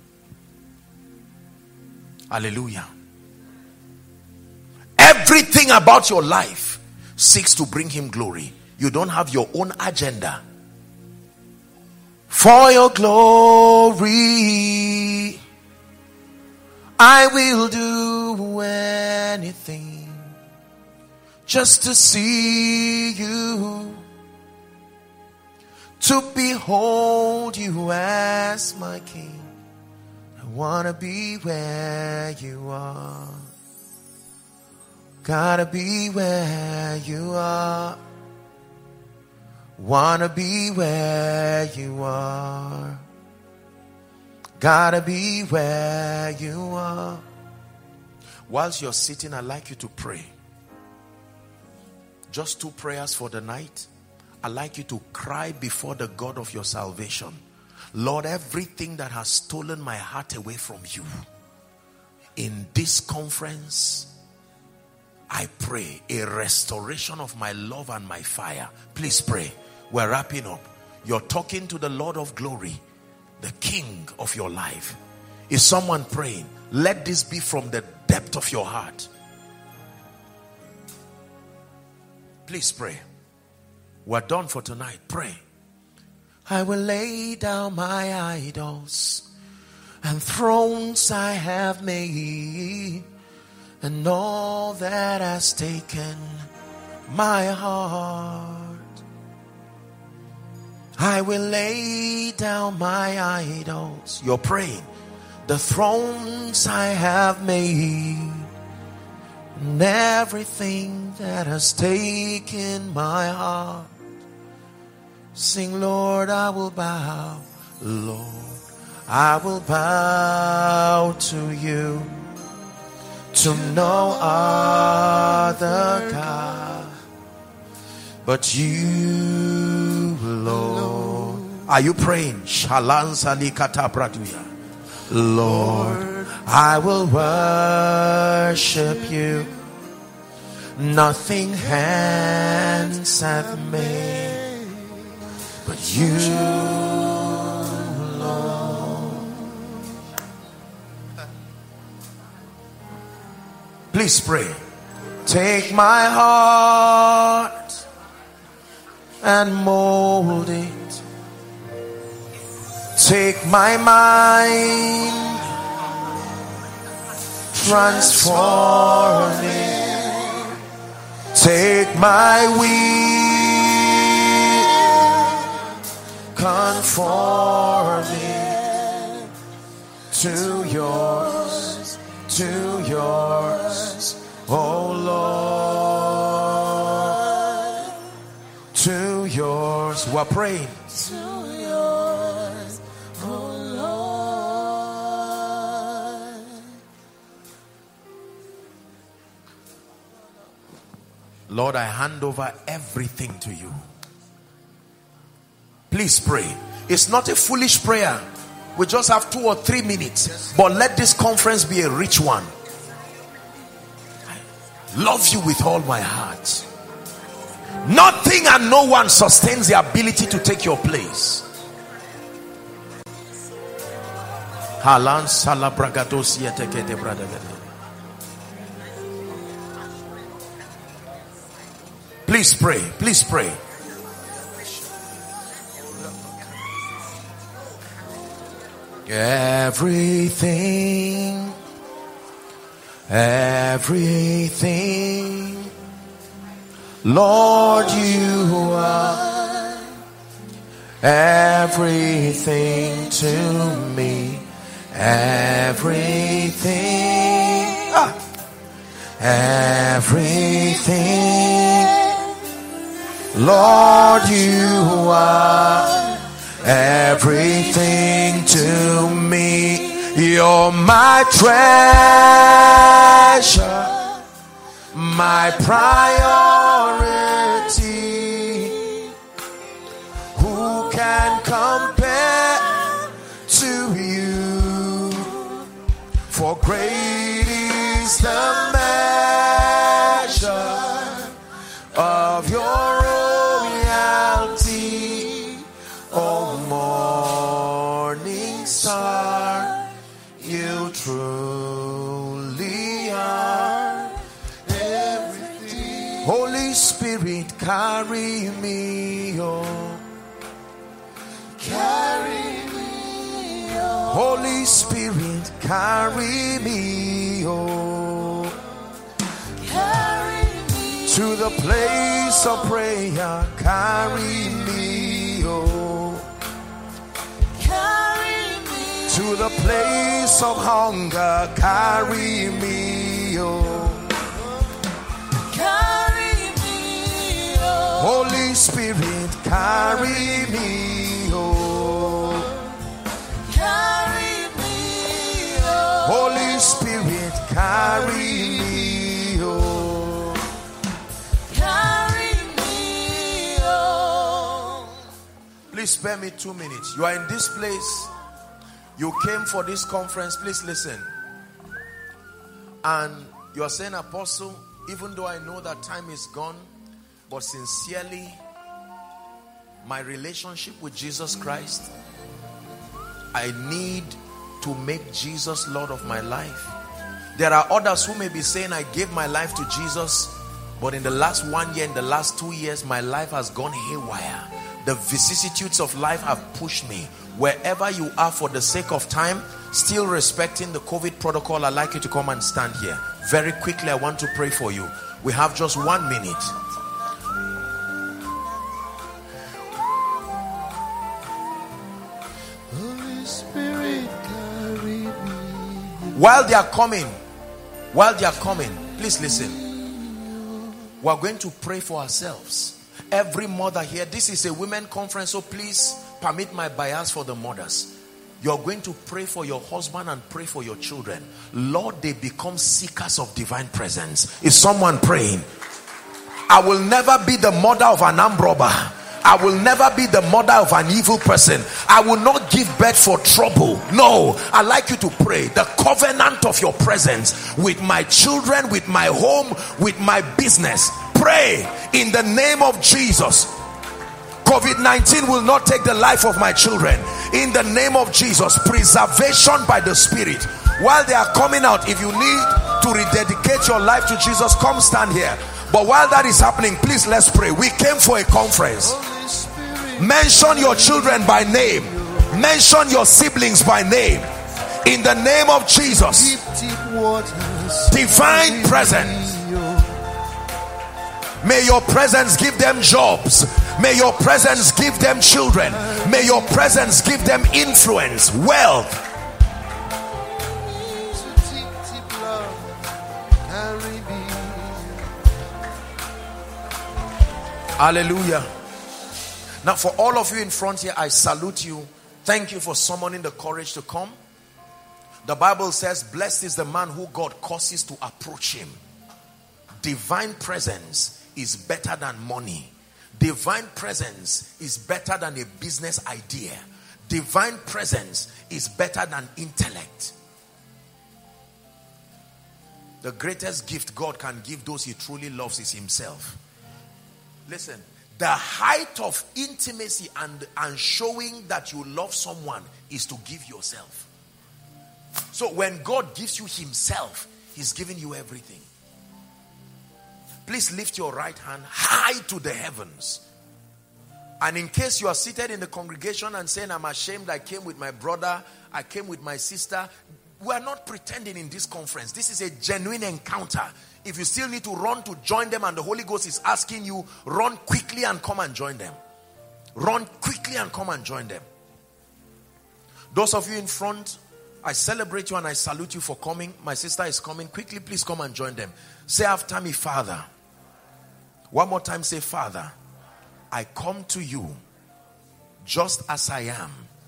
Hallelujah. Everything about your life seeks to bring him glory. You don't have your own agenda. For your glory, I will do anything just to see you, to behold you as my King. I want to be where you are. Gotta be where you are. Wanna be where you are. Gotta be where you are. Whilst you're sitting, I'd like you to pray. Just 2 prayers for the night. I'd like you to cry before the God of your salvation. Lord, everything that has stolen my heart away from you, in this conference, I pray a restoration of my love and my fire. Please pray. We're wrapping up. You're talking to the Lord of glory, the King of your life. Is someone praying? Let this be from the depth of your heart. Please pray. We're done for tonight. Pray. I will lay down my idols and thrones I have made, and all that has taken my heart. I will lay down my idols. You're praying. The thrones I have made, and everything that has taken my heart. Sing, Lord, I will bow. Lord, I will bow to you. To no other God but you, Lord. Are you praying? Lord, I will worship you. Nothing hands have made but you, Lord. Please pray. Take my heart and mold it. Take my mind, transform it. Take my will, conform it to yours, oh Lord, to yours. We're praying. To yours, oh Lord. Lord, I hand over everything to you. Please pray. It's not a foolish prayer. We just have 2 or 3 minutes, but let this conference be a rich one. I love you with all my heart. Nothing and no one sustains the ability to take your place. Please pray. Please pray. Everything, everything, Lord, you are everything to me. Everything, everything, Lord, you are everything to me. You're my treasure, my priority. Who can compare to you? For great is the measure of your royalty, O morning star. You truly are everything. Holy Spirit, carry me, oh. Carry me, oh. Holy Spirit, carry me, oh. Carry me to the place of prayer. Carry me, oh. Carry me to the place of hunger. Carry me, oh. Carry me, oh. Holy Spirit, carry me, oh. Carry me, oh. Holy Spirit, carry me, oh. Carry me, oh. Please spare me 2 minutes. You are in this place. You came for this conference. Please listen. And you are saying, Apostle, even though I know that time is gone, but sincerely, my relationship with Jesus Christ, I need to make Jesus Lord of my life. There are others who may be saying, I gave my life to Jesus, but in the last 1 year, in the last 2 years, my life has gone haywire. The vicissitudes of life have pushed me. Wherever you are, for the sake of time, still respecting the COVID protocol, I'd like you to come and stand here. Very quickly, I want to pray for you. We have just 1 minute. Holy Spirit, carry me. While they are coming, please listen. We are going to pray for ourselves. Every mother here, this is a women conference, so please permit my bias for the mothers. You're going to pray for your husband and pray for your children. Lord, they become seekers of divine presence. Is someone praying? I will never be the mother of an armed robber. I will never be the mother of an evil person. I will not give birth for trouble. No, I'd like you to pray the covenant of your presence with my children, with my home, with my business. Pray in the name of Jesus. COVID-19 will not take the life of my children. In the name of Jesus, preservation by the Spirit. While they are coming out, if you need to rededicate your life to Jesus, come stand here. But while that is happening, please let's pray. We came for a conference. Mention your children by name. Mention your siblings by name. In the name of Jesus. Divine presence. May your presence give them jobs. May your presence give them children. May your presence give them influence, wealth. Hallelujah. Now for all of you in front here, I salute you. Thank you for summoning the courage to come. The Bible says, blessed is the man who God causes to approach him. Divine presence is better than money. Divine presence is better than a business idea. Divine presence is better than intellect. The greatest gift God can give those he truly loves is himself. Listen, the height of intimacy and showing that you love someone is to give yourself. So when God gives you himself, he's giving you everything. Please lift your right hand high to the heavens. And in case you are seated in the congregation and saying, I'm ashamed, I came with my brother, I came with my sister. We are not pretending in this conference. This is a genuine encounter. If you still need to run to join them and the Holy Ghost is asking you, run quickly and come and join them. Run quickly and come and join them. Those of you in front, I celebrate you and I salute you for coming. My sister is coming. Quickly, please come and join them. Say after me, Father. One more time, say, Father, I come to you just as I am,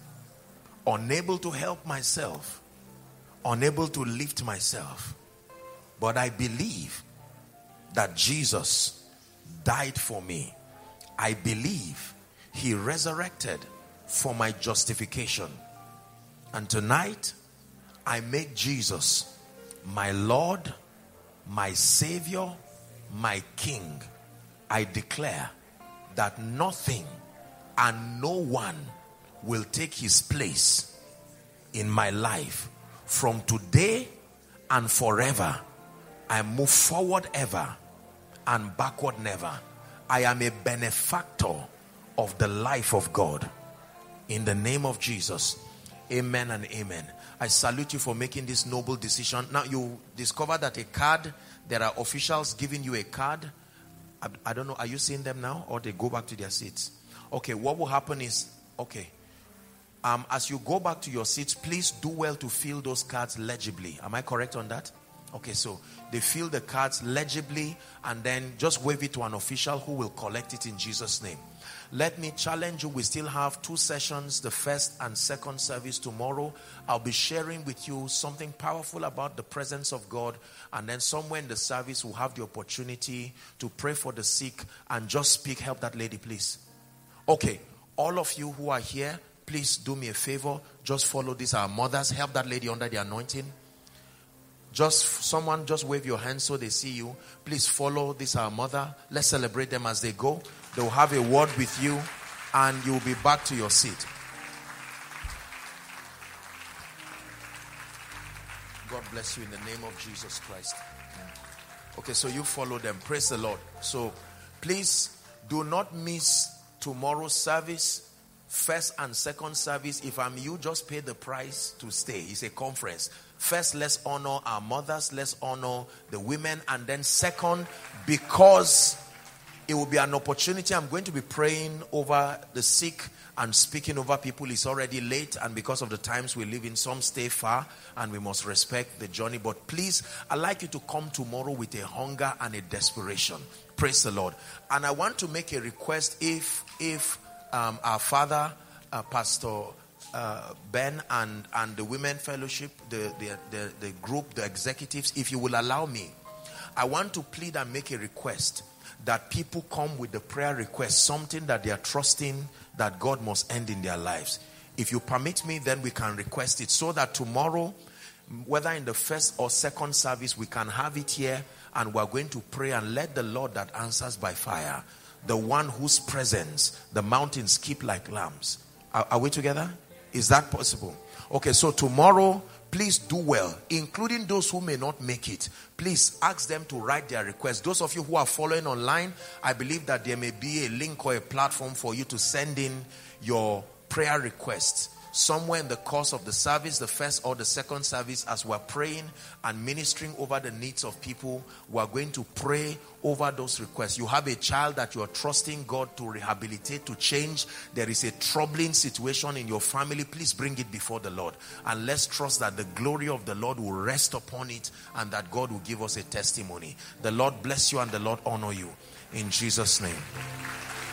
unable to help myself, unable to lift myself. But I believe that Jesus died for me. I believe he resurrected for my justification. And tonight, I make Jesus my Lord, my Savior, my King. I declare that nothing and no one will take his place in my life. From today and forever, I move forward ever and backward never. I am a benefactor of the life of God. In the name of Jesus, amen and amen. I salute you for making this noble decision. Now you discover that a card, there are officials giving you a card. I don't know, are you seeing them now or they go back to their seats? Okay, what will happen is, okay, as you go back to your seats, please do well to fill those cards legibly. Am I correct on that? Okay, so they fill the cards legibly and then just wave it to an official who will collect it in Jesus' name. Let me challenge you. We still have 2 sessions, the first and second service tomorrow. I'll be sharing with you something powerful about the presence of God. And then somewhere in the service, we'll have the opportunity to pray for the sick and just speak. Help that lady, please. Okay, all of you who are here, please do me a favor. Just follow this. Our mothers, help that lady under the anointing. Someone just wave your hand so they see you. Please follow this, our mother. Let's celebrate them as they go. They will have a word with you and you'll be back to your seat. God bless you in the name of Jesus Christ. Okay, so you follow them. Praise the Lord. So please do not miss tomorrow's service, first and second service. If I'm you, just pay the price to stay. It's a conference. First, let's honor our mothers. Let's honor the women. And then second, because it will be an opportunity, I'm going to be praying over the sick and speaking over people. It's already late, and because of the times we live in, some stay far and we must respect the journey. But please, I'd like you to come tomorrow with a hunger and a desperation. Praise the Lord. And I want to make a request. If our father, Pastor Ben and the Women Fellowship, the group, the executives, if you will allow me, I want to plead and make a request that people come with the prayer request, something that they are trusting that God must end in their lives. If you permit me, then we can request it so that tomorrow, whether in the first or second service, we can have it here and we're going to pray and let the Lord that answers by fire, the one whose presence the mountains keep like lambs. Are we together? Is that possible? Okay, so tomorrow, please do well, including those who may not make it. Please ask them to write their request. Those of you who are following online, I believe that there may be a link or a platform for you to send in your prayer requests. Somewhere in the course of the service, the first or the second service, as we're praying and ministering over the needs of people, we're going to pray over those requests. You have a child that you're trusting God to rehabilitate, to change. There is a troubling situation in your family. Please bring it before the Lord. And let's trust that the glory of the Lord will rest upon it and that God will give us a testimony. The Lord bless you and the Lord honor you. In Jesus' name.